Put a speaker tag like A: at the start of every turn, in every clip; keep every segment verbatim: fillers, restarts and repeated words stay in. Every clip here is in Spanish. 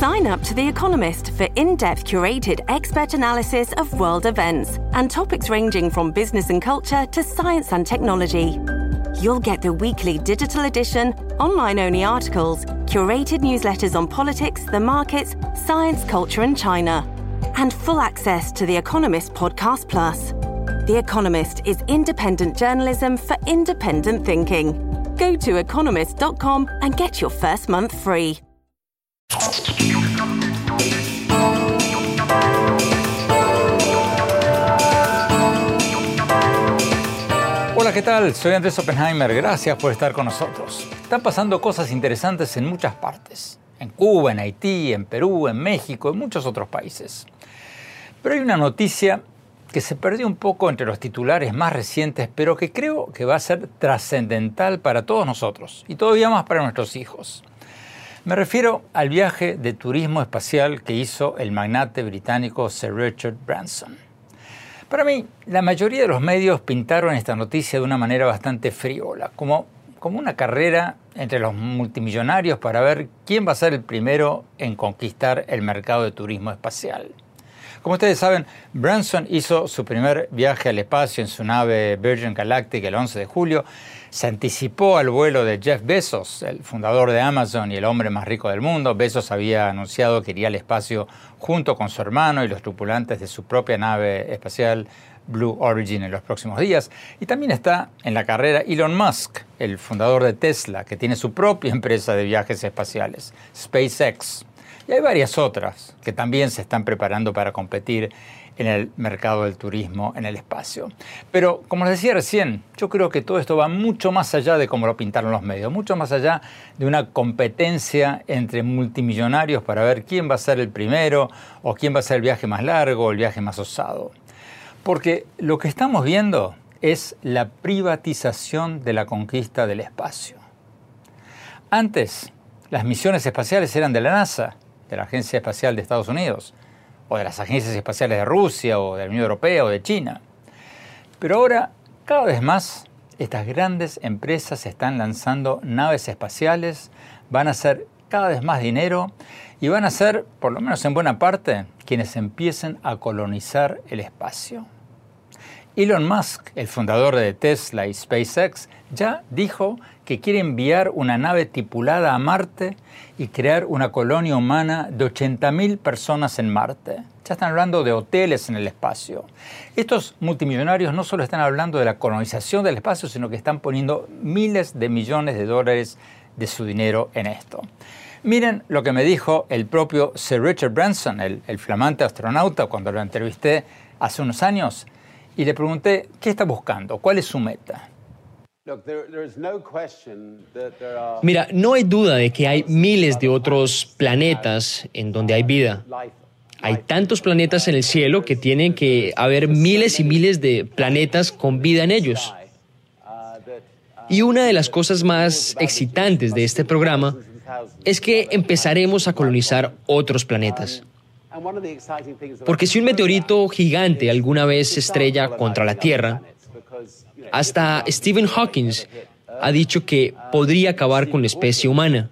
A: Sign up to The Economist for in-depth curated expert analysis of world events and topics ranging from business and culture to science and technology. You'll get the weekly digital edition, online-only articles, curated newsletters on politics, the markets, science, culture and China, and full access to The Economist Podcast Plus. The Economist is independent journalism for independent thinking. Go to economist dot com and get your first month free.
B: Hola, ¿qué tal? Soy Andrés Oppenheimer. Gracias por estar con nosotros. Están pasando cosas interesantes en muchas partes. En Cuba, en Haití, en Perú, en México, en muchos otros países. Pero hay una noticia que se perdió un poco entre los titulares más recientes, pero que creo que va a ser trascendental para todos nosotros y todavía más para nuestros hijos. Me refiero al viaje de turismo espacial que hizo el magnate británico Sir Richard Branson. Para mí, la mayoría de los medios pintaron esta noticia de una manera bastante frívola, como, como una carrera entre los multimillonarios para ver quién va a ser el primero en conquistar el mercado de turismo espacial. Como ustedes saben, Branson hizo su primer viaje al espacio en su nave Virgin Galactic el once de julio. Se anticipó al vuelo de Jeff Bezos, el fundador de Amazon y el hombre más rico del mundo. Bezos había anunciado que iría al espacio junto con su hermano y los tripulantes de su propia nave espacial Blue Origin en los próximos días. Y también está en la carrera Elon Musk, el fundador de Tesla, que tiene su propia empresa de viajes espaciales, SpaceX. Y hay varias otras que también se están preparando para competir en el mercado del turismo en el espacio. Pero, como les decía recién, yo creo que todo esto va mucho más allá de cómo lo pintaron los medios, mucho más allá de una competencia entre multimillonarios para ver quién va a ser el primero o quién va a ser el viaje más largo o el viaje más osado. Porque lo que estamos viendo es la privatización de la conquista del espacio. Antes, las misiones espaciales eran de la NASA, de la Agencia Espacial de Estados Unidos, o de las agencias espaciales de Rusia, o de la Unión Europea, o de China. Pero ahora, cada vez más, estas grandes empresas están lanzando naves espaciales, van a hacer cada vez más dinero, y van a ser, por lo menos en buena parte, quienes empiecen a colonizar el espacio. Elon Musk, el fundador de Tesla y SpaceX, ya dijo que quiere enviar una nave tripulada a Marte y crear una colonia humana de ochenta mil personas en Marte. Ya están hablando de hoteles en el espacio. Estos multimillonarios no solo están hablando de la colonización del espacio, sino que están poniendo miles de millones de dólares de su dinero en esto. Miren lo que me dijo el propio Sir Richard Branson, el, el flamante astronauta, cuando lo entrevisté hace unos años, y le pregunté, ¿qué está buscando? ¿Cuál es su meta?
C: Mira, no hay duda de que hay miles de otros planetas en donde hay vida. Hay tantos planetas en el cielo que tienen que haber miles y miles de planetas con vida en ellos. Y una de las cosas más excitantes de este programa es que empezaremos a colonizar otros planetas. Porque si un meteorito gigante alguna vez se estrella contra la Tierra, hasta Stephen Hawking ha dicho que podría acabar con la especie humana.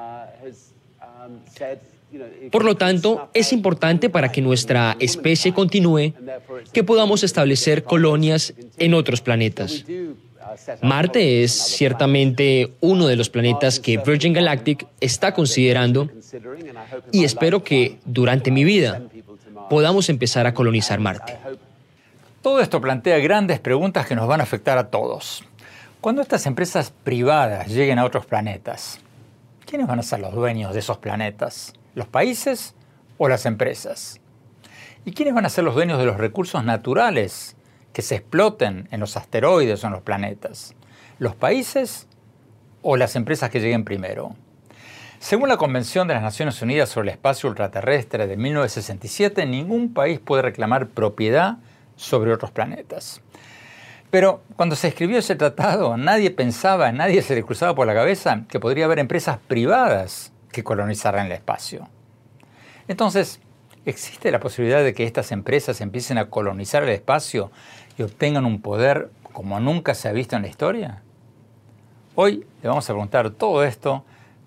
C: Por lo tanto, es importante para que nuestra especie continúe que podamos establecer colonias en otros planetas. Marte es ciertamente uno de los planetas que Virgin Galactic está considerando y espero que durante mi vida podamos empezar a colonizar Marte.
B: Todo esto plantea grandes preguntas que nos van a afectar a todos. Cuando estas empresas privadas lleguen a otros planetas, ¿quiénes van a ser los dueños de esos planetas? ¿Los países o las empresas? ¿Y quiénes van a ser los dueños de los recursos naturales que se exploten en los asteroides o en los planetas? ¿Los países o las empresas que lleguen primero? Según la Convención de las Naciones Unidas sobre el Espacio Ultraterrestre de mil novecientos sesenta y siete, ningún país puede reclamar propiedad sobre otros planetas. Pero cuando se escribió ese tratado, nadie pensaba, nadie se le cruzaba por la cabeza que podría haber empresas privadas que colonizaran el espacio. Entonces, ¿existe la posibilidad de que estas empresas empiecen a colonizar el espacio y obtengan un poder como nunca se ha visto en la historia? Hoy le vamos a preguntar todo esto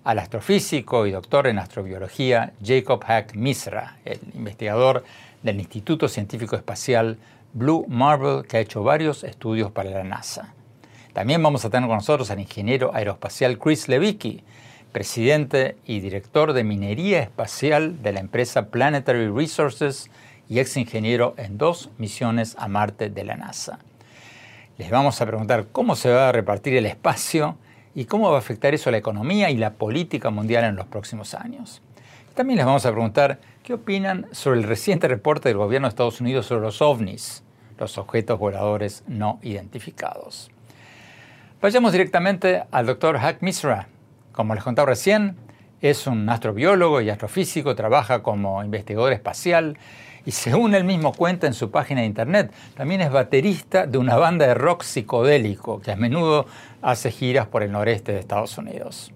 B: al astrofísico y doctor en astrobiología Jacob Hack Misra, el investigador del Instituto Científico Espacial Blue Marble, que ha hecho varios estudios para la NASA. También vamos a tener con nosotros al ingeniero aeroespacial Chris Levicki, presidente y director de minería espacial de la empresa Planetary Resources y ex ingeniero en dos misiones a Marte de la NASA. Les vamos a preguntar cómo se va a repartir el espacio y cómo va a afectar eso a la economía y la política mundial en los próximos años. También les vamos a preguntar qué opinan sobre el reciente reporte del gobierno de Estados Unidos sobre los ovnis, los objetos voladores no identificados. Vayamos directamente al doctor Hack Misra. Como les contaba recién, es un astrobiólogo y astrofísico, trabaja como investigador espacial y según él mismo cuenta en su página de internet, también es baterista de una banda de rock psicodélico que a menudo hace giras por el noreste de Estados Unidos.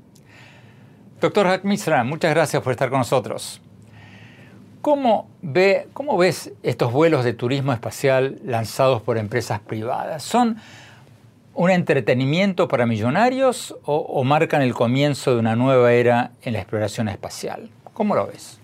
B: Doctor Hack Misra, muchas gracias por estar con nosotros. ¿Cómo, ve, ¿Cómo ves estos vuelos de turismo espacial lanzados por empresas privadas? ¿Son un entretenimiento para millonarios o, o marcan el comienzo de una nueva era en la exploración espacial? ¿Cómo lo ves?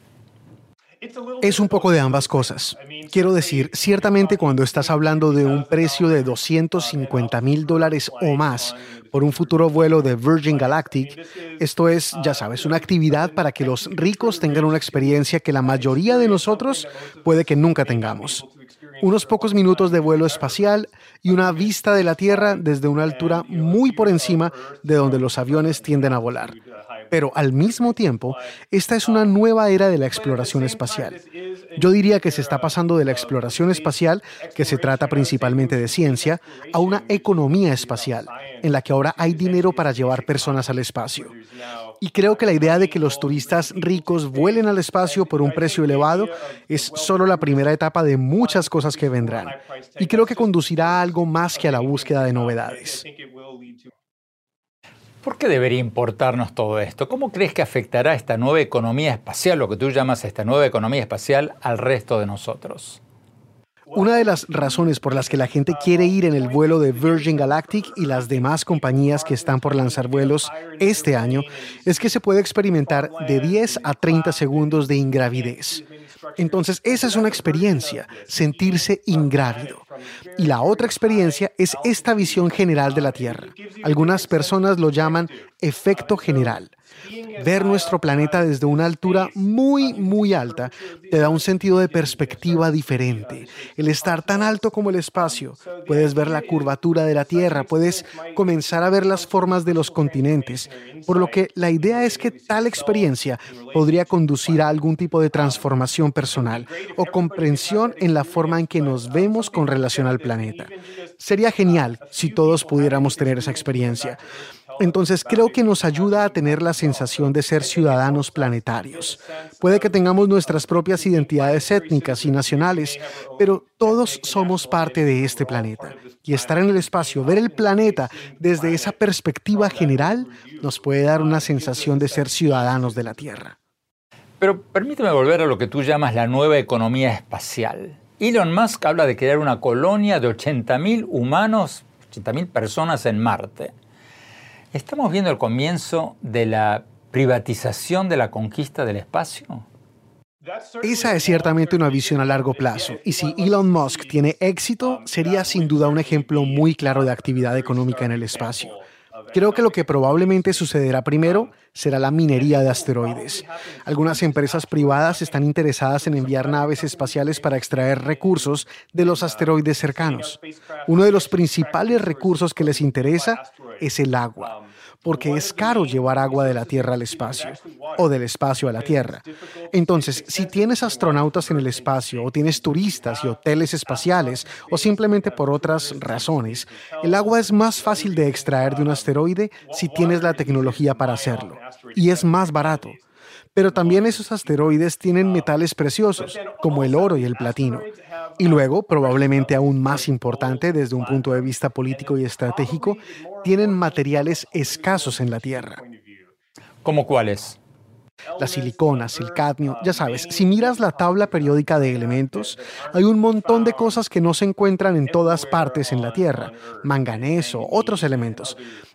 D: Es un poco de ambas cosas. Quiero decir, ciertamente cuando estás hablando de un precio de doscientos cincuenta mil dólares o más por un futuro vuelo de Virgin Galactic, esto es, ya sabes, una actividad para que los ricos tengan una experiencia que la mayoría de nosotros puede que nunca tengamos. Unos pocos minutos de vuelo espacial y una vista de la Tierra desde una altura muy por encima de donde los aviones tienden a volar. Pero al mismo tiempo, esta es una nueva era de la exploración espacial. Yo diría que se está pasando de la exploración espacial, que se trata principalmente de ciencia, a una economía espacial, en la que ahora hay dinero para llevar personas al espacio. Y creo que la idea de que los turistas ricos vuelen al espacio por un precio elevado es solo la primera etapa de muchas cosas que vendrán. Y creo que conducirá a algo más que a la búsqueda de novedades.
B: ¿Por qué debería importarnos todo esto? ¿Cómo crees que afectará esta nueva economía espacial, lo que tú llamas esta nueva economía espacial, al resto de nosotros?
D: Una de las razones por las que la gente quiere ir en el vuelo de Virgin Galactic y las demás compañías que están por lanzar vuelos este año es que se puede experimentar de diez a treinta segundos de ingravidez. Entonces, esa es una experiencia, sentirse ingrávido. Y la otra experiencia es esta visión general de la Tierra. Algunas personas lo llaman efecto general. Ver nuestro planeta desde una altura muy, muy alta te da un sentido de perspectiva diferente. El estar tan alto como el espacio, puedes ver la curvatura de la Tierra, puedes comenzar a ver las formas de los continentes, por lo que la idea es que tal experiencia podría conducir a algún tipo de transformación personal o comprensión en la forma en que nos vemos con relación al planeta. Sería genial si todos pudiéramos tener esa experiencia. Entonces, creo que nos ayuda a tener la sensación de ser ciudadanos planetarios. Puede que tengamos nuestras propias identidades étnicas y nacionales, pero todos somos parte de este planeta. Y estar en el espacio, ver el planeta desde esa perspectiva general, nos puede dar una sensación de ser ciudadanos de la Tierra.
B: Pero permíteme volver a lo que tú llamas la nueva economía espacial. Elon Musk habla de crear una colonia de ochenta mil humanos, ochenta mil personas en Marte. ¿Estamos viendo el comienzo de la privatización de la conquista del espacio?
D: Esa es ciertamente una visión a largo plazo, y si Elon Musk tiene éxito, sería sin duda un ejemplo muy claro de actividad económica en el espacio. Creo que lo que probablemente sucederá primero será la minería de asteroides. Algunas empresas privadas están interesadas en enviar naves espaciales para extraer recursos de los asteroides cercanos. Uno de los principales recursos que les interesa es el agua, porque es caro llevar agua de la Tierra al espacio o del espacio a la Tierra. Entonces, si tienes astronautas en el espacio o tienes turistas y hoteles espaciales o simplemente por otras razones, el agua es más fácil de extraer de un asteroide si tienes la tecnología para hacerlo y es más barato. Pero también esos asteroides tienen metales preciosos, como el oro y el platino. Y luego, probablemente aún más importante desde un punto de vista político y estratégico, tienen materiales escasos en la Tierra.
B: ¿Cómo cuáles?
D: Las siliconas, el cadmio, ya sabes, si miras la tabla periódica de elementos, hay un montón de cosas que no se encuentran en todas partes en la Tierra, manganeso, otros elementos.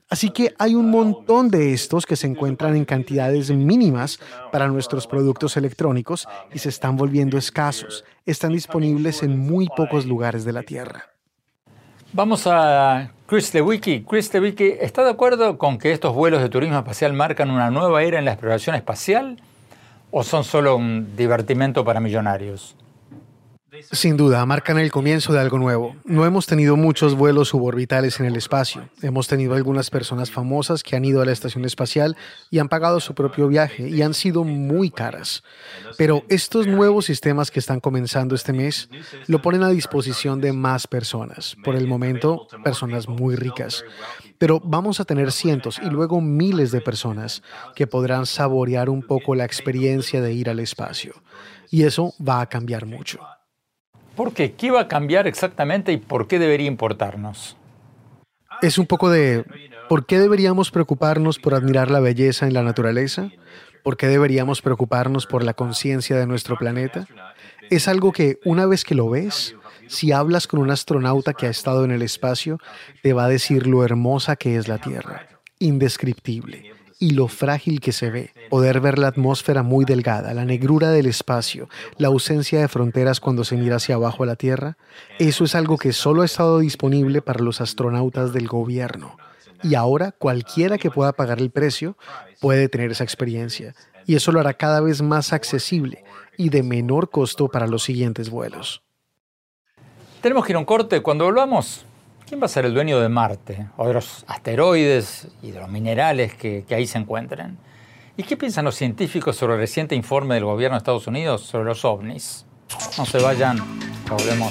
D: Así que hay un montón de estos que se encuentran en cantidades mínimas para nuestros productos electrónicos y se están volviendo escasos. Están disponibles en muy pocos lugares de la Tierra.
B: Vamos a Chris Lewicki. Chris Lewicki, ¿está de acuerdo con que estos vuelos de turismo espacial marcan una nueva era en la exploración espacial o son solo un divertimento para millonarios?
D: Sin duda, marcan el comienzo de algo nuevo. No hemos tenido muchos vuelos suborbitales en el espacio. Hemos tenido algunas personas famosas que han ido a la estación espacial y han pagado su propio viaje y han sido muy caras. Pero estos nuevos sistemas que están comenzando este mes lo ponen a disposición de más personas. Por el momento, personas muy ricas. Pero vamos a tener cientos y luego miles de personas que podrán saborear un poco la experiencia de ir al espacio. Y eso va a cambiar mucho.
B: ¿Por qué? ¿Qué va a cambiar exactamente y por qué debería importarnos?
D: Es un poco de ¿por qué deberíamos preocuparnos por admirar la belleza en la naturaleza? ¿Por qué deberíamos preocuparnos por la conciencia de nuestro planeta? Es algo que una vez que lo ves, si hablas con un astronauta que ha estado en el espacio, te va a decir lo hermosa que es la Tierra, indescriptible. Y lo frágil que se ve, poder ver la atmósfera muy delgada, la negrura del espacio, la ausencia de fronteras cuando se mira hacia abajo a la Tierra, eso es algo que solo ha estado disponible para los astronautas del gobierno. Y ahora cualquiera que pueda pagar el precio puede tener esa experiencia. Y eso lo hará cada vez más accesible y de menor costo para los siguientes vuelos.
B: Tenemos que ir a un corte. Cuando volvamos, ¿quién va a ser el dueño de Marte o de los asteroides y de los minerales que, que ahí se encuentran? ¿Y qué piensan los científicos sobre el reciente informe del gobierno de Estados Unidos sobre los ovnis? No se vayan, volvemos.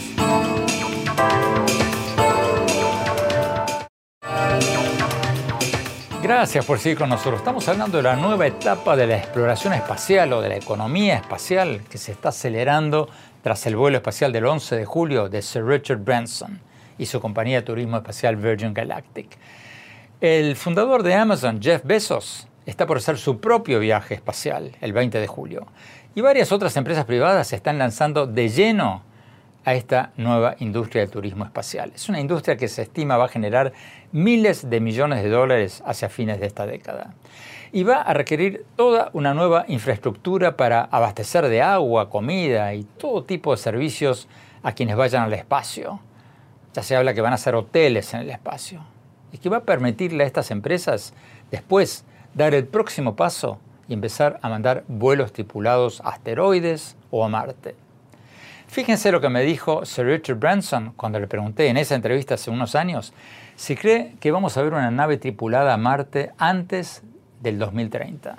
B: Gracias por seguir con nosotros. Estamos hablando de la nueva etapa de la exploración espacial o de la economía espacial que se está acelerando tras el vuelo espacial del once de julio de Sir Richard Branson y su compañía de turismo espacial Virgin Galactic. El fundador de Amazon, Jeff Bezos, está por hacer su propio viaje espacial el veinte de julio. Y varias otras empresas privadas se están lanzando de lleno a esta nueva industria del turismo espacial. Es una industria que se estima va a generar miles de millones de dólares hacia fines de esta década. Y va a requerir toda una nueva infraestructura para abastecer de agua, comida y todo tipo de servicios a quienes vayan al espacio. Ya se habla que van a ser hoteles en el espacio y que va a permitirle a estas empresas después dar el próximo paso y empezar a mandar vuelos tripulados a asteroides o a Marte. Fíjense lo que me dijo Sir Richard Branson cuando le pregunté en esa entrevista hace unos años si cree que vamos a ver una nave tripulada a Marte antes del dos mil treinta.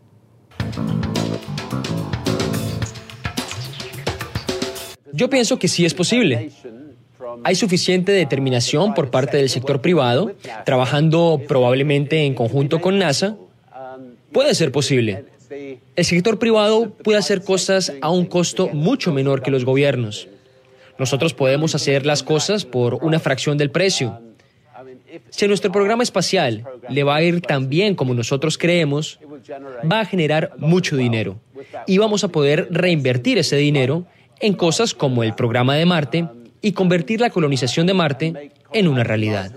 C: Yo pienso que sí es posible. Hay suficiente determinación por parte del sector privado, trabajando probablemente en conjunto con NASA. Puede ser posible. El sector privado puede hacer cosas a un costo mucho menor que los gobiernos. Nosotros podemos hacer las cosas por una fracción del precio. Si a nuestro programa espacial le va a ir tan bien como nosotros creemos, va a generar mucho dinero y vamos a poder reinvertir ese dinero en cosas como el programa de Marte y convertir la colonización de Marte en una realidad.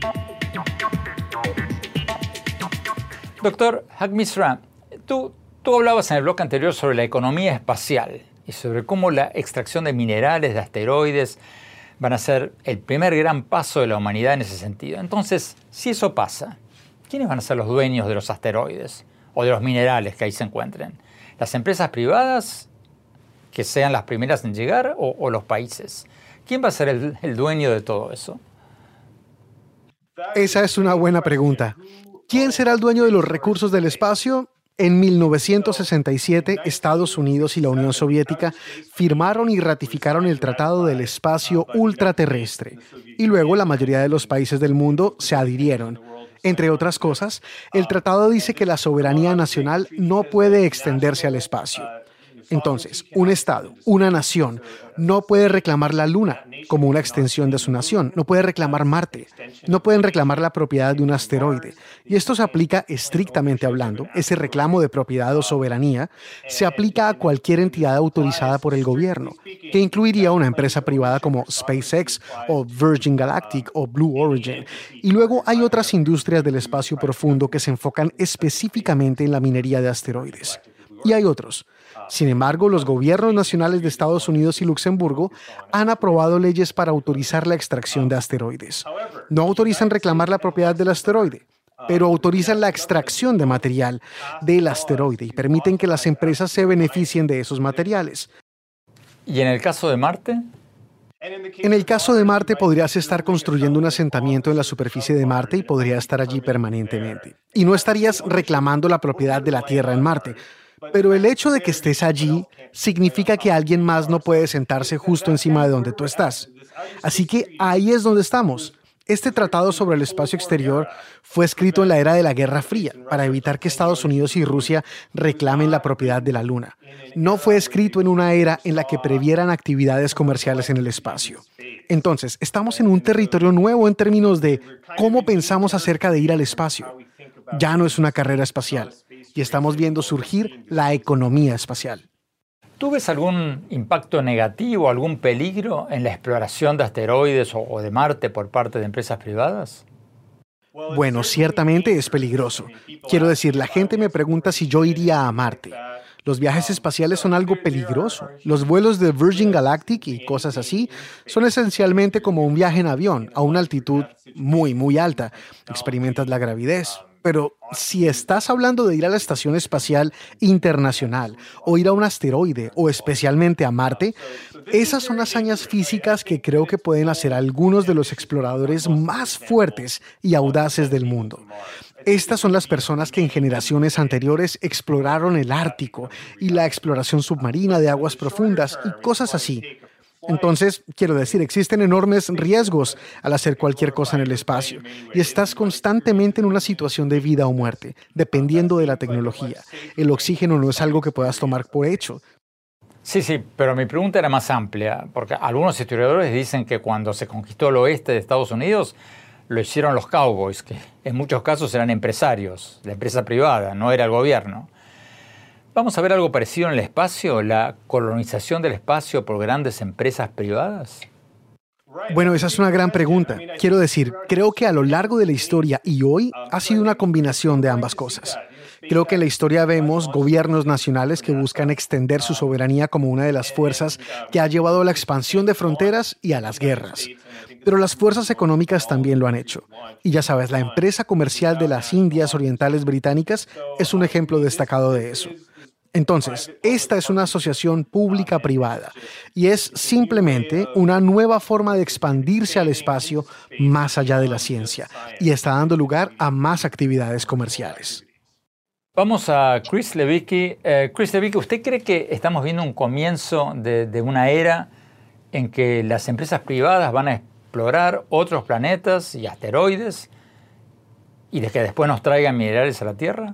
B: Doctor Haqq-Misra, tú, tú hablabas en el bloque anterior sobre la economía espacial y sobre cómo la extracción de minerales, de asteroides, van a ser el primer gran paso de la humanidad en ese sentido. Entonces, si eso pasa, ¿quiénes van a ser los dueños de los asteroides o de los minerales que ahí se encuentren? ¿Las empresas privadas que sean las primeras en llegar o, o los países? ¿Quién va a ser el, el dueño de todo eso?
D: Esa es una buena pregunta. ¿Quién será el dueño de los recursos del espacio? En mil novecientos sesenta y siete, Estados Unidos y la Unión Soviética firmaron y ratificaron el Tratado del Espacio Ultraterrestre, y luego la mayoría de los países del mundo se adhirieron. Entre otras cosas, el tratado dice que la soberanía nacional no puede extenderse al espacio. Entonces, un Estado, una nación, no puede reclamar la Luna como una extensión de su nación, no puede reclamar Marte, no pueden reclamar la propiedad de un asteroide. Y esto se aplica estrictamente hablando, ese reclamo de propiedad o soberanía se aplica a cualquier entidad autorizada por el gobierno, que incluiría una empresa privada como SpaceX o Virgin Galactic o Blue Origin. Y luego hay otras industrias del espacio profundo que se enfocan específicamente en la minería de asteroides. Y hay otros. Sin embargo, los gobiernos nacionales de Estados Unidos y Luxemburgo han aprobado leyes para autorizar la extracción de asteroides. No autorizan reclamar la propiedad del asteroide, pero autorizan la extracción de material del asteroide y permiten que las empresas se beneficien de esos materiales.
B: ¿Y en el caso de Marte?
D: En el caso de Marte, podrías estar construyendo un asentamiento en la superficie de Marte y podría estar allí permanentemente. Y no estarías reclamando la propiedad de la Tierra en Marte. Pero el hecho de que estés allí significa que alguien más no puede sentarse justo encima de donde tú estás. Así que ahí es donde estamos. Este tratado sobre el espacio exterior fue escrito en la era de la Guerra Fría para evitar que Estados Unidos y Rusia reclamen la propiedad de la Luna. No fue escrito en una era en la que previeran actividades comerciales en el espacio. Entonces, estamos en un territorio nuevo en términos de cómo pensamos acerca de ir al espacio. Ya no es una carrera espacial. Y estamos viendo surgir la economía espacial.
B: ¿Tú ves algún impacto negativo, algún peligro en la exploración de asteroides o de Marte por parte de empresas privadas?
D: Bueno, ciertamente es peligroso. Quiero decir, la gente me pregunta si yo iría a Marte. Los viajes espaciales son algo peligroso. Los vuelos de Virgin Galactic y cosas así son esencialmente como un viaje en avión a una altitud muy, muy alta. Experimentas la gravidez. Pero si estás hablando de ir a la Estación Espacial Internacional o ir a un asteroide o especialmente a Marte, esas son hazañas físicas que creo que pueden hacer algunos de los exploradores más fuertes y audaces del mundo. Estas son las personas que en generaciones anteriores exploraron el Ártico y la exploración submarina de aguas profundas y cosas así. Entonces, quiero decir, existen enormes riesgos al hacer cualquier cosa en el espacio y estás constantemente en una situación de vida o muerte, dependiendo de la tecnología. El oxígeno no es algo que puedas tomar por hecho.
B: Sí, sí, pero mi pregunta era más amplia, porque algunos historiadores dicen que cuando se conquistó el oeste de Estados Unidos, lo hicieron los cowboys, que en muchos casos eran empresarios, la empresa privada, no era el gobierno. ¿Vamos a ver algo parecido en el espacio? ¿La colonización del espacio por grandes empresas privadas?
D: Bueno, esa es una gran pregunta. Quiero decir, creo que a lo largo de la historia y hoy ha sido una combinación de ambas cosas. Creo que en la historia vemos gobiernos nacionales que buscan extender su soberanía como una de las fuerzas que ha llevado a la expansión de fronteras y a las guerras. Pero las fuerzas económicas también lo han hecho. Y ya sabes, la empresa comercial de las Indias Orientales Británicas es un ejemplo destacado de eso. Entonces, esta es una asociación pública-privada y es simplemente una nueva forma de expandirse al espacio más allá de la ciencia y está dando lugar a más actividades comerciales.
B: Vamos a Chris Levicki. Eh, Chris Levicki, ¿usted cree que estamos viendo un comienzo de, de una era en que las empresas privadas van a explorar otros planetas y asteroides y de que después nos traigan minerales a la Tierra?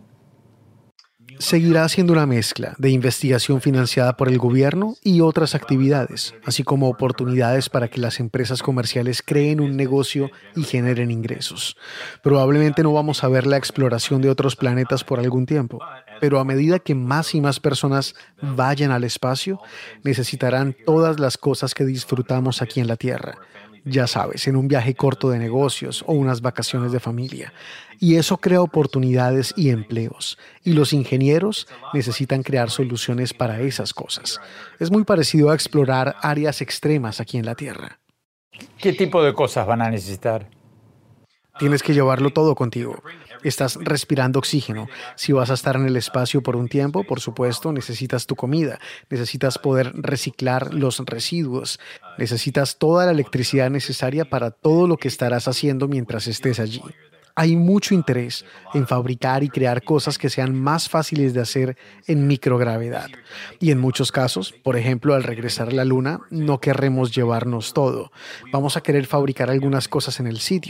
D: Seguirá siendo una mezcla de investigación financiada por el gobierno y otras actividades, así como oportunidades para que las empresas comerciales creen un negocio y generen ingresos. Probablemente no vamos a ver la exploración de otros planetas por algún tiempo, pero a medida que más y más personas vayan al espacio, necesitarán todas las cosas que disfrutamos aquí en la Tierra. Ya sabes, en un viaje corto de negocios o unas vacaciones de familia. Y eso crea oportunidades y empleos. Y los ingenieros necesitan crear soluciones para esas cosas. Es muy parecido a explorar áreas extremas aquí en la Tierra.
B: ¿Qué tipo de cosas van a necesitar?
D: Tienes que llevarlo todo contigo. Estás respirando oxígeno. Si vas a estar en el espacio por un tiempo, por supuesto, necesitas tu comida. Necesitas poder reciclar los residuos. Necesitas toda la electricidad necesaria para todo lo que estarás haciendo mientras estés allí. Hay mucho interés en fabricar y crear cosas que sean más fáciles de hacer en microgravedad. Y en muchos casos, por ejemplo, al regresar a la Luna, no querremos llevarnos todo. Vamos a querer fabricar algunas cosas en el sitio.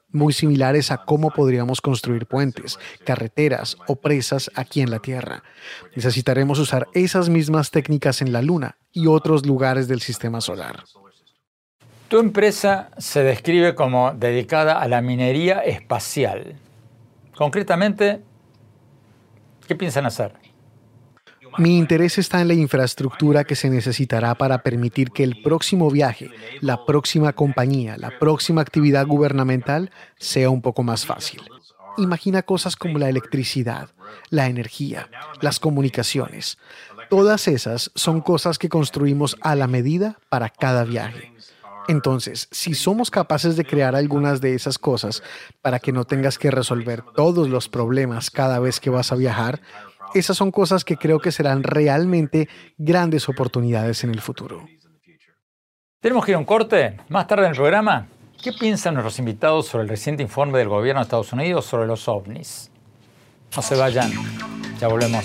D: muy similares a cómo podríamos construir puentes, carreteras o presas aquí en la Tierra. Necesitaremos usar esas mismas técnicas en la Luna y otros lugares del sistema solar.
B: Tu empresa se describe como dedicada a la minería espacial. Concretamente, ¿qué piensan hacer?
D: Mi interés está en la infraestructura que se necesitará para permitir que el próximo viaje, la próxima compañía, la próxima actividad gubernamental sea un poco más fácil. Imagina cosas como la electricidad, la energía, las comunicaciones. Todas esas son cosas que construimos a la medida para cada viaje. Entonces, si somos capaces de crear algunas de esas cosas para que no tengas que resolver todos los problemas cada vez que vas a viajar, esas son cosas que creo que serán realmente grandes oportunidades en el futuro.
B: Tenemos que ir a un corte. Más tarde en el programa, ¿qué piensan nuestros invitados sobre el reciente informe del gobierno de Estados Unidos sobre los ovnis? No se vayan, ya volvemos.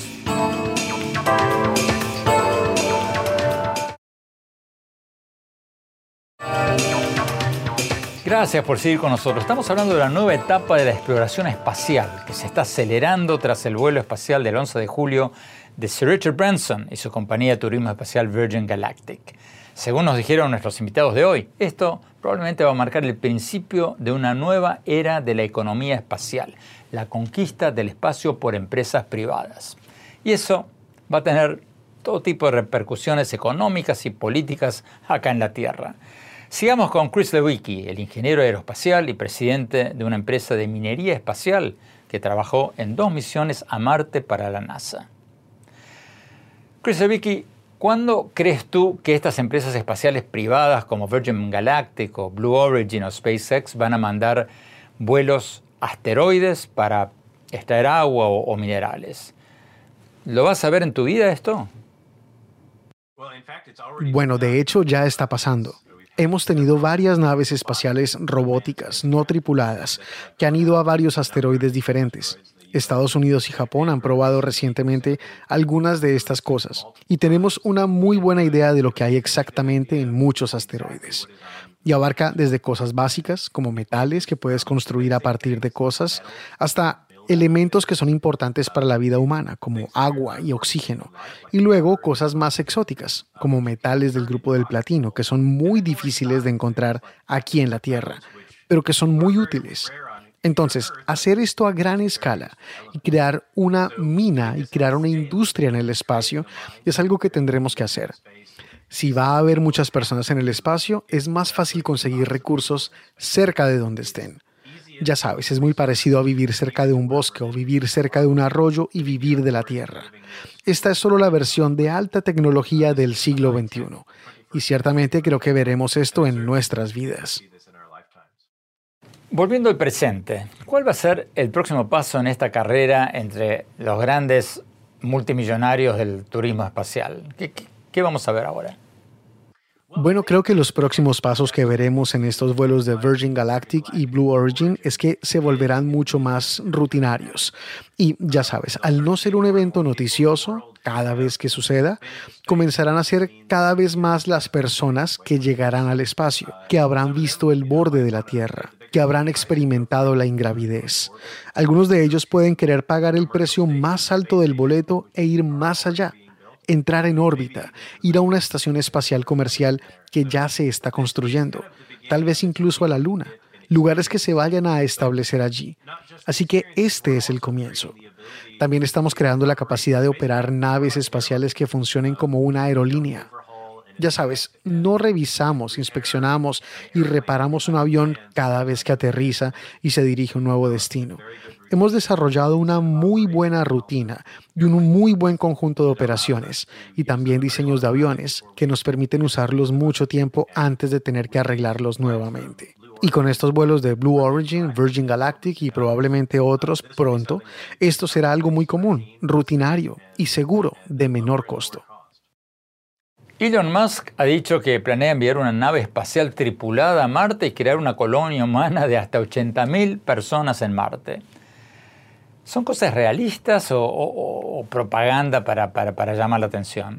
B: Gracias por seguir con nosotros. Estamos hablando de la nueva etapa de la exploración espacial que se está acelerando tras el vuelo espacial del once de julio de Sir Richard Branson y su compañía de turismo espacial Virgin Galactic. Según nos dijeron nuestros invitados de hoy, esto probablemente va a marcar el principio de una nueva era de la economía espacial, la conquista del espacio por empresas privadas. Y eso va a tener todo tipo de repercusiones económicas y políticas acá en la Tierra. Sigamos con Chris Lewicki, el ingeniero aeroespacial y presidente de una empresa de minería espacial que trabajó en dos misiones a Marte para la NASA. Chris Lewicki, ¿cuándo crees tú que estas empresas espaciales privadas como Virgin Galactic o Blue Origin o SpaceX van a mandar vuelos asteroides para extraer agua o, o minerales? ¿Lo vas a ver en tu vida esto?
D: Bueno, de hecho ya está pasando. Hemos tenido varias naves espaciales robóticas no tripuladas que han ido a varios asteroides diferentes. Estados Unidos y Japón han probado recientemente algunas de estas cosas y tenemos una muy buena idea de lo que hay exactamente en muchos asteroides. Y abarca desde cosas básicas como metales que puedes construir a partir de cosas hasta elementos que son importantes para la vida humana, como agua y oxígeno, y luego cosas más exóticas, como metales del grupo del platino, que son muy difíciles de encontrar aquí en la Tierra, pero que son muy útiles. Entonces, hacer esto a gran escala y crear una mina y crear una industria en el espacio es algo que tendremos que hacer. Si va a haber muchas personas en el espacio, es más fácil conseguir recursos cerca de donde estén. Ya sabes, es muy parecido a vivir cerca de un bosque o vivir cerca de un arroyo y vivir de la tierra. Esta es solo la versión de alta tecnología del siglo veintiuno. Y ciertamente creo que veremos esto en nuestras vidas.
B: Volviendo al presente, ¿cuál va a ser el próximo paso en esta carrera entre los grandes multimillonarios del turismo espacial? ¿Qué, qué, qué vamos a ver ahora?
D: Bueno, creo que los próximos pasos que veremos en estos vuelos de Virgin Galactic y Blue Origin es que se volverán mucho más rutinarios. Y ya sabes, al no ser un evento noticioso, cada vez que suceda, comenzarán a ser cada vez más las personas que llegarán al espacio, que habrán visto el borde de la Tierra, que habrán experimentado la ingravidez. Algunos de ellos pueden querer pagar el precio más alto del boleto e ir más allá. Entrar en órbita, ir a una estación espacial comercial que ya se está construyendo, tal vez incluso a la Luna, lugares que se vayan a establecer allí. Así que este es el comienzo. También estamos creando la capacidad de operar naves espaciales que funcionen como una aerolínea. Ya sabes, no revisamos, inspeccionamos y reparamos un avión cada vez que aterriza y se dirige a un nuevo destino. Hemos desarrollado una muy buena rutina y un muy buen conjunto de operaciones y también diseños de aviones que nos permiten usarlos mucho tiempo antes de tener que arreglarlos nuevamente. Y con estos vuelos de Blue Origin, Virgin Galactic y probablemente otros pronto, esto será algo muy común, rutinario y seguro, de menor costo.
B: Elon Musk ha dicho que planea enviar una nave espacial tripulada a Marte y crear una colonia humana de hasta ochenta mil personas en Marte. ¿Son cosas realistas o, o, o propaganda para, para, para llamar la atención?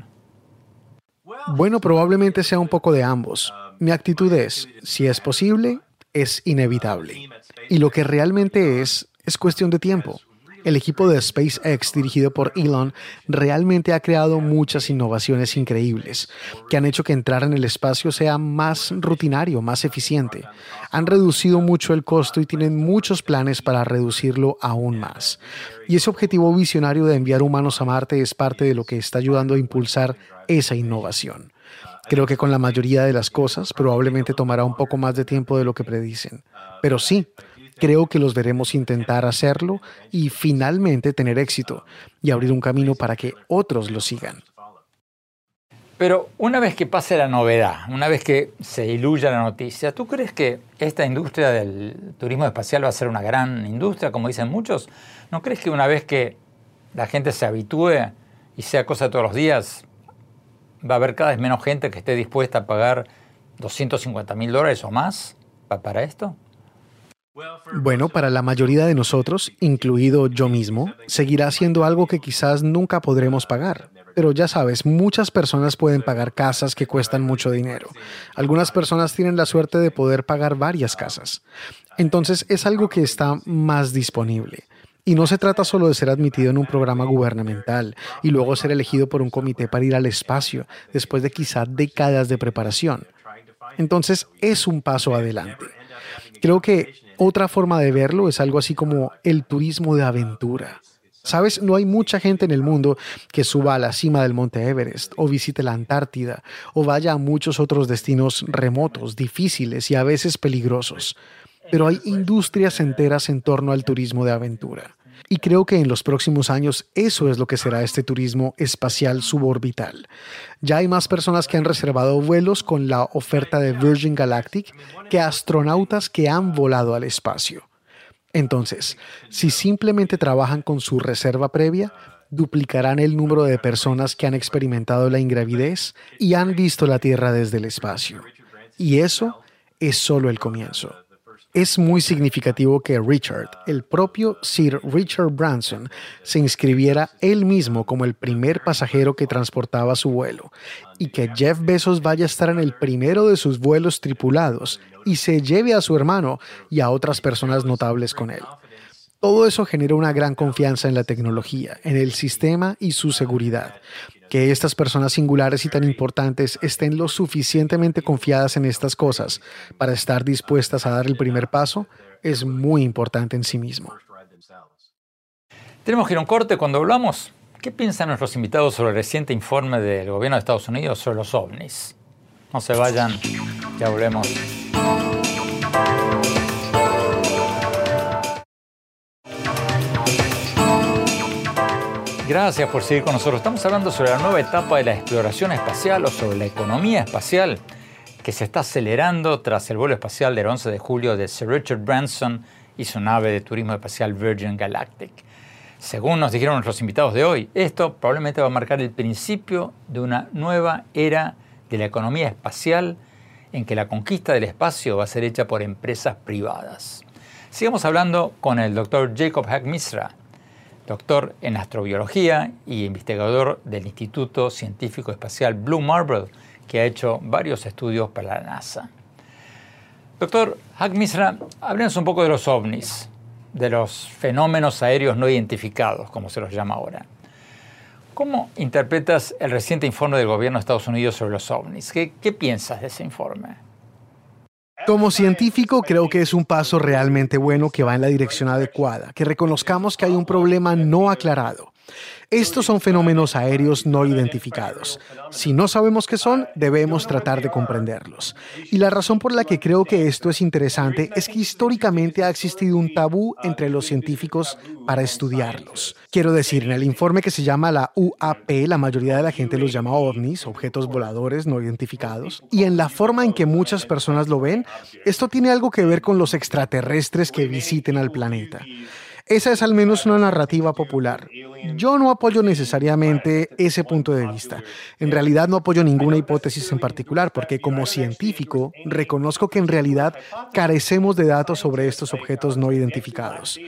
D: Bueno, probablemente sea un poco de ambos. Mi actitud es, si es posible, es inevitable. Y lo que realmente es, es cuestión de tiempo. El equipo de SpaceX, dirigido por Elon, realmente ha creado muchas innovaciones increíbles que han hecho que entrar en el espacio sea más rutinario, más eficiente. Han reducido mucho el costo y tienen muchos planes para reducirlo aún más. Y ese objetivo visionario de enviar humanos a Marte es parte de lo que está ayudando a impulsar esa innovación. Creo que con la mayoría de las cosas probablemente tomará un poco más de tiempo de lo que predicen. Pero sí, creo que los veremos intentar hacerlo y finalmente tener éxito y abrir un camino para que otros lo sigan.
B: Pero una vez que pase la novedad, una vez que se diluya la noticia, ¿tú crees que esta industria del turismo espacial va a ser una gran industria, como dicen muchos? ¿No crees que una vez que la gente se habitúe y sea cosa de todos los días, va a haber cada vez menos gente que esté dispuesta a pagar doscientos cincuenta mil dólares o más para esto?
D: Bueno, para la mayoría de nosotros, incluido yo mismo, seguirá siendo algo que quizás nunca podremos pagar. Pero ya sabes, muchas personas pueden pagar casas que cuestan mucho dinero. Algunas personas tienen la suerte de poder pagar varias casas. Entonces es algo que está más disponible. Y no se trata solo de ser admitido en un programa gubernamental y luego ser elegido por un comité para ir al espacio después de quizá décadas de preparación. Entonces es un paso adelante. Creo que otra forma de verlo es algo así como el turismo de aventura. ¿Sabes? No hay mucha gente en el mundo que suba a la cima del Monte Everest o visite la Antártida o vaya a muchos otros destinos remotos, difíciles y a veces peligrosos. Pero hay industrias enteras en torno al turismo de aventura. Y creo que en los próximos años eso es lo que será este turismo espacial suborbital. Ya hay más personas que han reservado vuelos con la oferta de Virgin Galactic que astronautas que han volado al espacio. Entonces, si simplemente trabajan con su reserva previa, duplicarán el número de personas que han experimentado la ingravidez y han visto la Tierra desde el espacio. Y eso es solo el comienzo. Es muy significativo que Richard, el propio Sir Richard Branson, se inscribiera él mismo como el primer pasajero que transportaba su vuelo y que Jeff Bezos vaya a estar en el primero de sus vuelos tripulados y se lleve a su hermano y a otras personas notables con él. Todo eso genera una gran confianza en la tecnología, en el sistema y su seguridad. Que estas personas singulares y tan importantes estén lo suficientemente confiadas en estas cosas para estar dispuestas a dar el primer paso es muy importante en sí mismo.
B: Tenemos que ir a un corte. Cuando hablamos, ¿qué piensan nuestros invitados sobre el reciente informe del gobierno de Estados Unidos sobre los ovnis? No se vayan, ya volvemos. Gracias por seguir con nosotros. Estamos hablando sobre la nueva etapa de la exploración espacial o sobre la economía espacial que se está acelerando tras el vuelo espacial del once de julio de Sir Richard Branson y su nave de turismo espacial Virgin Galactic. Según nos dijeron nuestros invitados de hoy, esto probablemente va a marcar el principio de una nueva era de la economía espacial en que la conquista del espacio va a ser hecha por empresas privadas. Sigamos hablando con el doctor Jacob Hack-Misra, doctor en astrobiología y investigador del Instituto Científico Espacial Blue Marble, que ha hecho varios estudios para la NASA. Doctor Hack-Misra, háblenos un poco de los ovnis, de los fenómenos aéreos no identificados, como se los llama ahora. ¿Cómo interpretas el reciente informe del gobierno de Estados Unidos sobre los ovnis? ¿Qué, qué piensas de ese informe?
D: Como científico, creo que es un paso realmente bueno que va en la dirección adecuada, que reconozcamos que hay un problema no aclarado. Estos son fenómenos aéreos no identificados. Si no sabemos qué son, debemos tratar de comprenderlos. Y la razón por la que creo que esto es interesante es que históricamente ha existido un tabú entre los científicos para estudiarlos. Quiero decir, en el informe que se llama la U A P, la mayoría de la gente los llama ovnis, objetos voladores no identificados, y en la forma en que muchas personas lo ven, esto tiene algo que ver con los extraterrestres que visiten al planeta. Esa es al menos una narrativa popular. Yo no apoyo necesariamente ese punto de vista. En realidad no apoyo ninguna hipótesis en particular, porque como científico reconozco que en realidad carecemos de datos sobre estos objetos no identificados.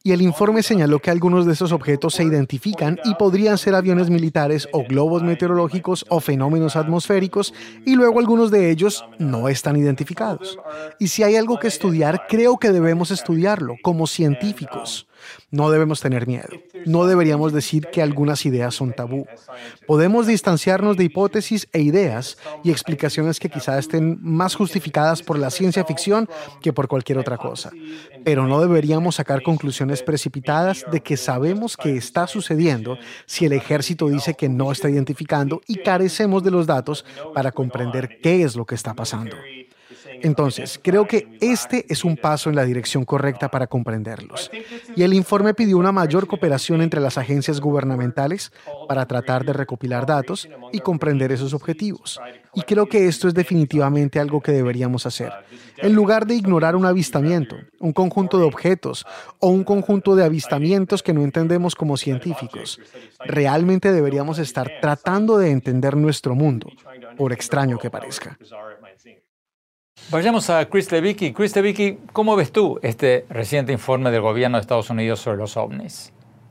D: y el informe señaló que algunos de esos objetos se identifican y podrían ser aviones militares o globos meteorológicos o fenómenos atmosféricos, y luego algunos de ellos no están identificados. Y si hay algo que estudiar, creo que debemos estudiarlo como científicos. No debemos tener miedo. No deberíamos decir que algunas ideas son tabú. Podemos distanciarnos de hipótesis e ideas y explicaciones que quizás estén más justificadas por la ciencia ficción que por cualquier otra cosa. Pero no deberíamos sacar conclusiones precipitadas de que sabemos que está sucediendo si el ejército dice que no está identificando y carecemos de los datos para comprender qué es lo que está pasando. Entonces, creo que este es un paso en la dirección correcta para comprenderlos. Y el informe pidió una mayor cooperación entre las agencias gubernamentales para tratar de recopilar datos y comprender esos objetivos. Y creo que esto es definitivamente algo que deberíamos hacer. En lugar de ignorar un avistamiento, un conjunto de objetos o un conjunto de avistamientos que no entendemos como científicos, realmente deberíamos estar tratando de entender nuestro mundo, por extraño que parezca.
B: Vayamos a Chris Levicki. Chris Levicki, ¿cómo ves tú este reciente informe del gobierno de Estados Unidos sobre los ovnis?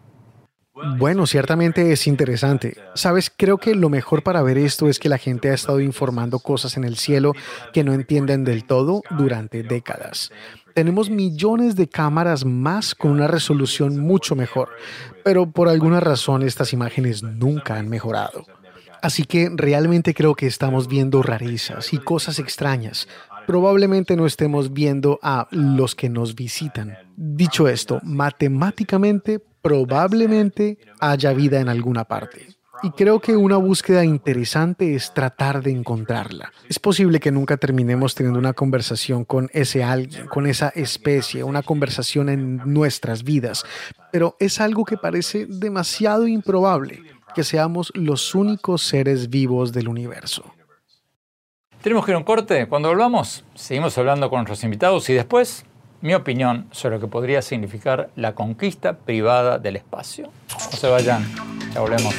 D: Bueno, ciertamente es interesante. Sabes, creo que lo mejor para ver esto es que la gente ha estado informando cosas en el cielo que no entienden del todo durante décadas. Tenemos millones de cámaras más con una resolución mucho mejor, pero por alguna razón estas imágenes nunca han mejorado. Así que realmente creo que estamos viendo rarezas y cosas extrañas. Probablemente no estemos viendo a los que nos visitan. Dicho esto, matemáticamente, probablemente haya vida en alguna parte. Y creo que una búsqueda interesante es tratar de encontrarla. Es posible que nunca terminemos teniendo una conversación con ese alguien, con esa especie, una conversación en nuestras vidas, pero es algo que parece demasiado improbable, que seamos los únicos seres vivos del universo.
B: Tenemos que ir a un corte. Cuando volvamos, seguimos hablando con nuestros invitados y después, mi opinión sobre lo que podría significar la conquista privada del espacio. No se vayan, ya volvemos.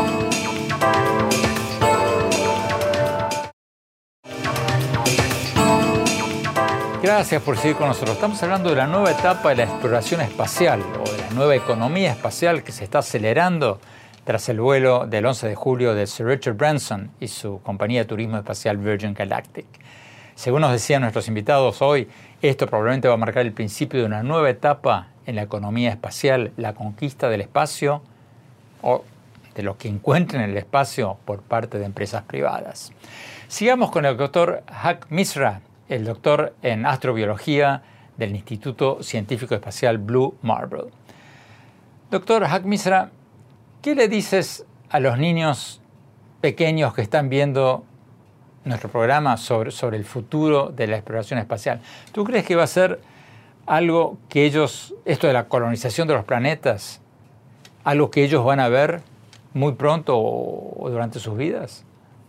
B: Gracias por seguir con nosotros. Estamos hablando de la nueva etapa de la exploración espacial o de la nueva economía espacial que se está acelerando tras el vuelo del once de julio de Sir Richard Branson y su compañía de turismo espacial Virgin Galactic. Según nos decían nuestros invitados hoy, esto probablemente va a marcar el principio de una nueva etapa en la economía espacial, la conquista del espacio o de lo que encuentren en el espacio por parte de empresas privadas. Sigamos con el doctor Haq Misra, el doctor en astrobiología del Instituto Científico Espacial Blue Marble. Doctor Haq Misra, ¿qué le dices a los niños pequeños que están viendo nuestro programa sobre, sobre el futuro de la exploración espacial? ¿Tú crees que va a ser algo que ellos, esto de la colonización de los planetas, algo que ellos van a ver muy pronto o, o durante sus vidas?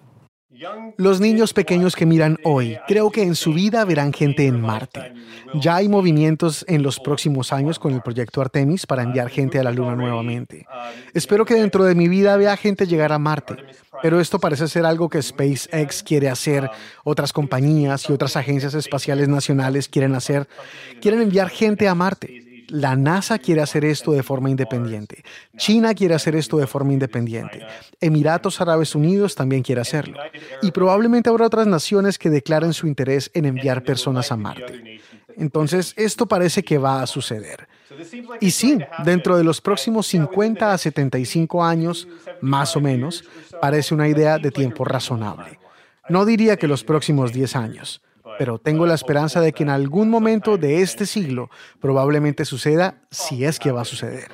D: Los niños pequeños que miran hoy, creo que en su vida verán gente en Marte. Ya hay movimientos en los próximos años con el proyecto Artemis para enviar gente a la Luna nuevamente. Espero que dentro de mi vida vea gente llegar a Marte, pero esto parece ser algo que SpaceX quiere hacer, otras compañías y otras agencias espaciales nacionales quieren hacer. Quieren enviar gente a Marte. La NASA quiere hacer esto de forma independiente. China quiere hacer esto de forma independiente. Emiratos Árabes Unidos también quiere hacerlo. Y probablemente habrá otras naciones que declaren su interés en enviar personas a Marte. Entonces, esto parece que va a suceder. Y sí, dentro de los próximos cincuenta a setenta y cinco años, más o menos, parece una idea de tiempo razonable. No diría que los próximos diez años. Pero tengo la esperanza de que en algún momento de este siglo probablemente suceda, si es que va a suceder.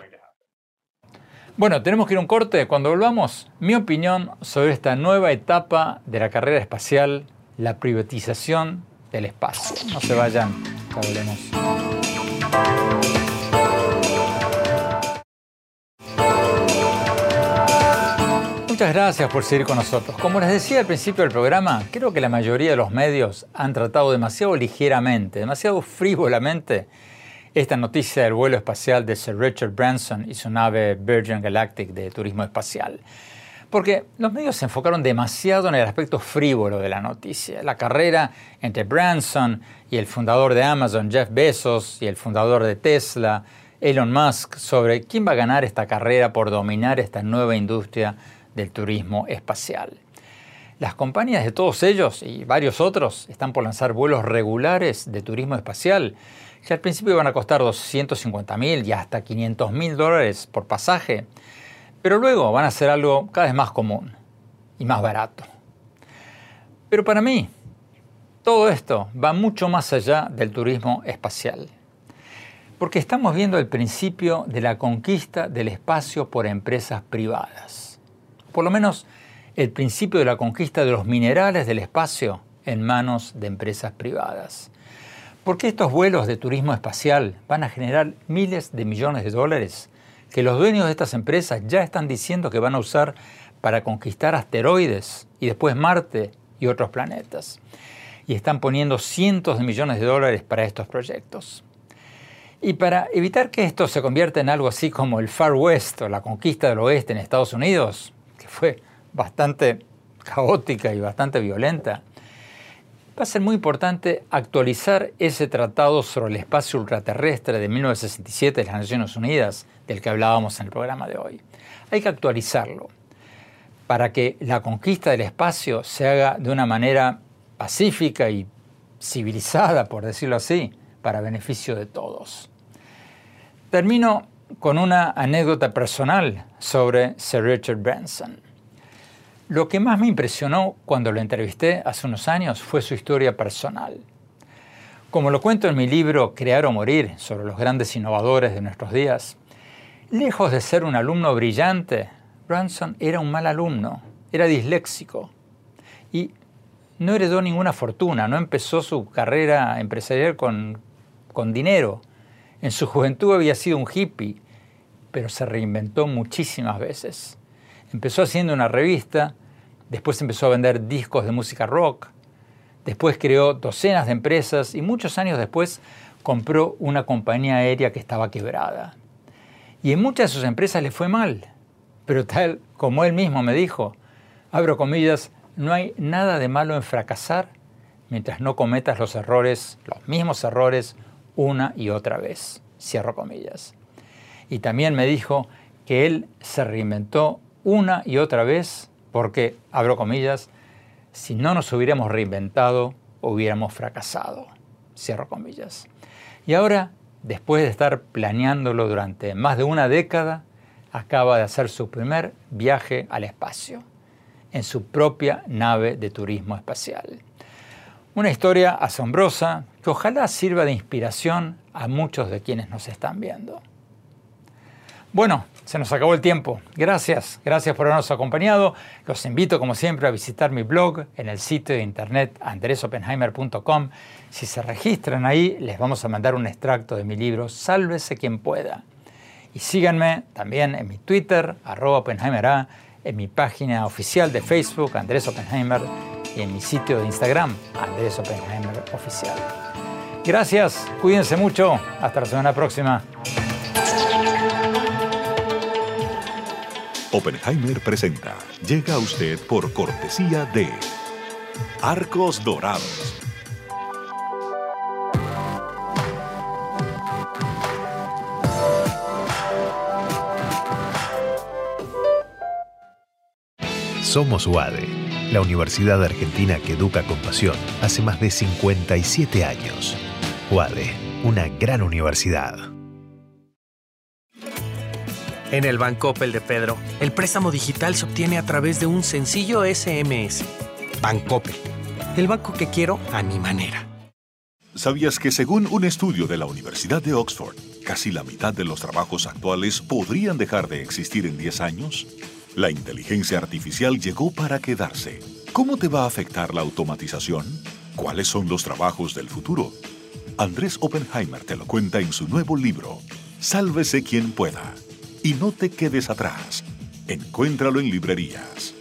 B: Bueno, tenemos que ir a un corte. Cuando volvamos, mi opinión sobre esta nueva etapa de la carrera espacial, la privatización del espacio. No se vayan, ya volvemos. Muchas gracias por seguir con nosotros. Como les decía al principio del programa, creo que la mayoría de los medios han tratado demasiado ligeramente, demasiado frívolamente, esta noticia del vuelo espacial de Sir Richard Branson y su nave Virgin Galactic de turismo espacial. Porque los medios se enfocaron demasiado en el aspecto frívolo de la noticia. La carrera entre Branson y el fundador de Amazon, Jeff Bezos, y el fundador de Tesla, Elon Musk sobre quién va a ganar esta carrera por dominar esta nueva industria del turismo espacial. Las compañías de todos ellos y varios otros están por lanzar vuelos regulares de turismo espacial, que al principio iban a costar doscientos cincuenta mil y hasta quinientos mil dólares por pasaje, pero luego van a ser algo cada vez más común y más barato. Pero para mí, todo esto va mucho más allá del turismo espacial, porque estamos viendo el principio de la conquista del espacio por empresas privadas. Por lo menos el principio de la conquista de los minerales del espacio en manos de empresas privadas. Porque estos vuelos de turismo espacial van a generar miles de millones de dólares que los dueños de estas empresas ya están diciendo que van a usar para conquistar asteroides y después Marte y otros planetas. Y están poniendo cientos de millones de dólares para estos proyectos. Y para evitar que esto se convierta en algo así como el Far West o la conquista del oeste en Estados Unidos, que fue bastante caótica y bastante violenta, va a ser muy importante actualizar ese tratado sobre el espacio ultraterrestre de mil novecientos sesenta y siete de las Naciones Unidas, del que hablábamos en el programa de hoy. Hay que actualizarlo para que la conquista del espacio se haga de una manera pacífica y civilizada, por decirlo así, para beneficio de todos. Termino con una anécdota personal sobre Sir Richard Branson. Lo que más me impresionó cuando lo entrevisté hace unos años fue su historia personal. Como lo cuento en mi libro Crear o Morir, sobre los grandes innovadores de nuestros días, lejos de ser un alumno brillante, Branson era un mal alumno, era disléxico y no heredó ninguna fortuna, no empezó su carrera empresarial con, con dinero. En su juventud había sido un hippie, pero se reinventó muchísimas veces. Empezó haciendo una revista, después empezó a vender discos de música rock, después creó docenas de empresas y muchos años después compró una compañía aérea que estaba quebrada. Y en muchas de sus empresas le fue mal, pero tal como él mismo me dijo, abro comillas, no hay nada de malo en fracasar mientras no cometas los errores, los mismos errores, una y otra vez, cierro comillas. Y también me dijo que él se reinventó una y otra vez porque, abro comillas, si no nos hubiéramos reinventado, hubiéramos fracasado, cierro comillas. Y ahora, después de estar planeándolo durante más de una década, acaba de hacer su primer viaje al espacio, en su propia nave de turismo espacial. Una historia asombrosa que ojalá sirva de inspiración a muchos de quienes nos están viendo. Bueno, se nos acabó el tiempo. Gracias, gracias por habernos acompañado. Los invito, como siempre, a visitar mi blog en el sitio de internet andres oppenheimer punto com. Si se registran ahí, les vamos a mandar un extracto de mi libro Sálvese quien pueda. Y síganme también en mi Twitter, arroba OppenheimerA, en mi página oficial de Facebook, Andrés Oppenheimer, y en mi sitio de Instagram, Andrés Oppenheimer Oficial. Gracias, cuídense mucho. Hasta la semana próxima.
E: Oppenheimer presenta. Llega a usted por cortesía de Arcos Dorados. Somos U A D E, la universidad argentina que educa con pasión hace más de cincuenta y siete años. U A D E, una gran universidad.
F: En el Banco Opel de Pedro, el préstamo digital se obtiene a través de un sencillo ese eme ese. Bancopel, el banco que quiero a mi manera.
E: ¿Sabías que según un estudio de la Universidad de Oxford, casi la mitad de los trabajos actuales podrían dejar de existir en diez años? La inteligencia artificial llegó para quedarse. ¿Cómo te va a afectar la automatización? ¿Cuáles son los trabajos del futuro? Andrés Oppenheimer te lo cuenta en su nuevo libro, Sálvese quien pueda. Y no te quedes atrás. Encuéntralo en librerías.